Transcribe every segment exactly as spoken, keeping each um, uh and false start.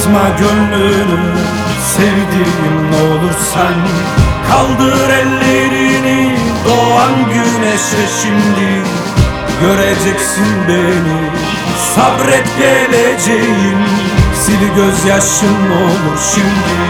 Karartma gönlünü sevdiğim, ne olur sen kaldır ellerini doğan güneşe şimdi. Göreceksin beni, sabret geleceğim, sil gözyaşın olur şimdi.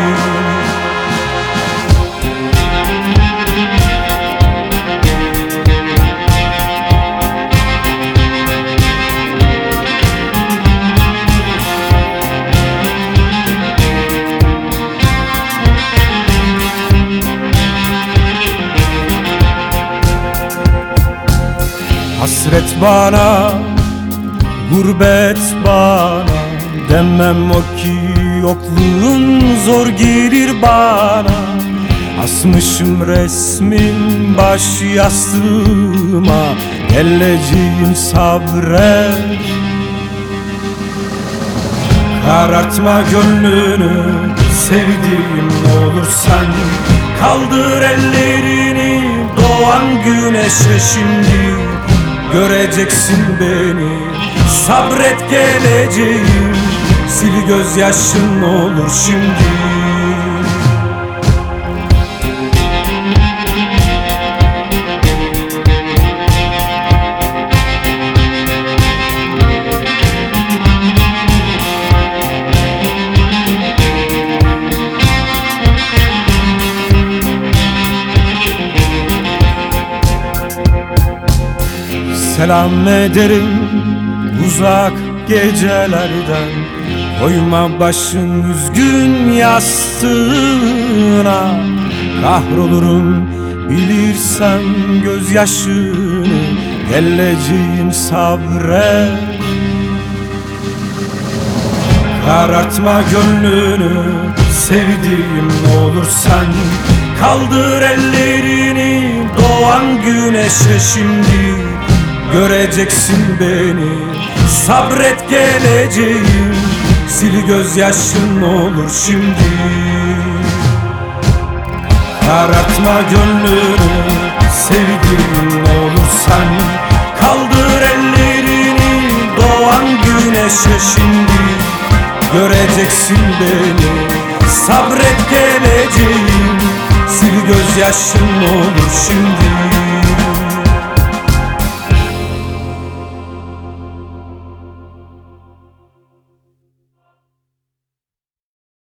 Hasret bana, gurbet bana, demem o ki yokluğun zor gelir bana. Asmışım resmin baş yastığıma, geleceğim sabret. Karartma gönlünü sevdiğim, ne olur sen kaldır ellerini doğan güneşe şimdi. Göreceksin beni, sabret geleceğim, sil gözyaşın olur şimdi. Selam ederim uzak gecelerden, koyma başın üzgün yastığına. Kahrolurum bilirsem gözyaşını, geleceğim sabret. Karartma gönlünü sevdiğim, ne olur sen kaldır ellerini doğan güneşe şimdi. Göreceksin beni, sabret geleceğim, sil gözyaşın olur şimdi. Karartma gönlünü sevdiğim, ne olur sen kaldır ellerini doğan güneşe şimdi. Göreceksin beni, sabret geleceğim, sil gözyaşın olur şimdi.